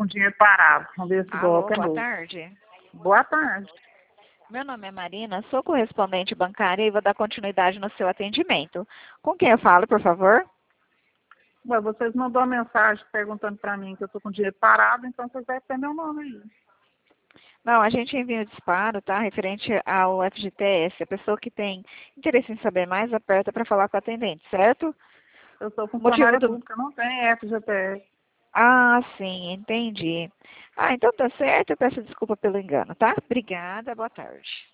com dinheiro parado. Vamos ver se Alô, golpe é boa novo. tarde. Boa tarde. Meu nome é Marina, sou correspondente bancária e vou dar continuidade no seu atendimento. Com quem eu falo, por favor? Ué, vocês mandou uma mensagem perguntando para mim que eu tô com dinheiro parado, então vocês devem ter meu nome aí. Não, a gente envia o disparo, tá? Referente ao FGTS. A pessoa que tem interesse em saber mais, aperta para falar com o atendente, certo? Eu sou O motivo funcionária do... pública, não tem FGTS. Ah, sim, entendi. Ah, então tá certo. Eu peço desculpa pelo engano, tá? Obrigada, boa tarde.